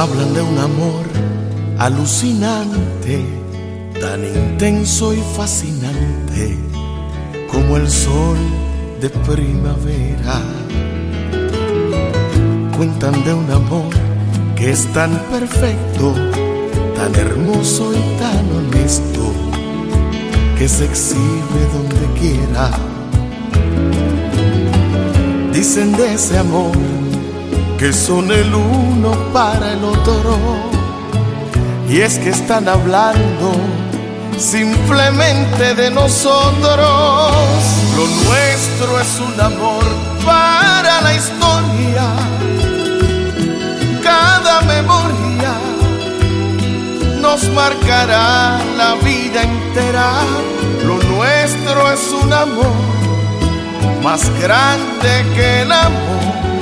hablan de un amor alucinante, tan intenso y fascinante como el sol de primavera. Cuentan de un amor que es tan perfecto, tan hermoso y tan honesto, que se exhibe donde quiera. Dicen de ese amor que son el uno para el otro, y es que están hablando simplemente de nosotros. Lo nuestro es un amor para la historia, cada memoria nos marcará la vida entera. Lo nuestro es un amor más grande que el amor